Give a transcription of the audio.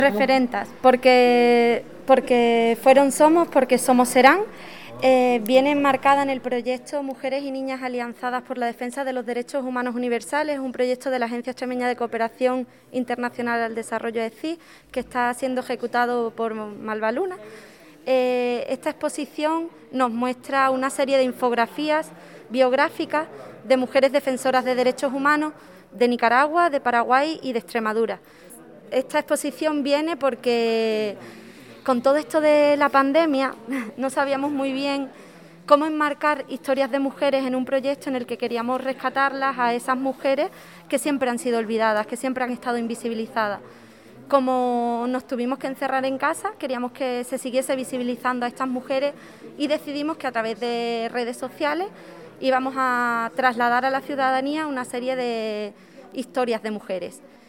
Referentas, porque fueron somos, porque somos serán. Viene enmarcada en el proyecto Mujeres y Niñas Alianzadas por la Defensa de los Derechos Humanos Universales, un proyecto de la Agencia Extremeña de Cooperación Internacional al Desarrollo ECI, que está siendo ejecutado por Malvaluna. Esta exposición nos muestra una serie de infografías biográficas de mujeres defensoras de derechos humanos de Nicaragua, de Paraguay y de Extremadura. Esta exposición viene porque con todo esto de la pandemia no sabíamos muy bien cómo enmarcar historias de mujeres en un proyecto en el que queríamos rescatarlas a esas mujeres que siempre han sido olvidadas, que siempre han estado invisibilizadas. Como nos tuvimos que encerrar en casa, queríamos que se siguiese visibilizando a estas mujeres y decidimos que a través de redes sociales íbamos a trasladar a la ciudadanía una serie de historias de mujeres.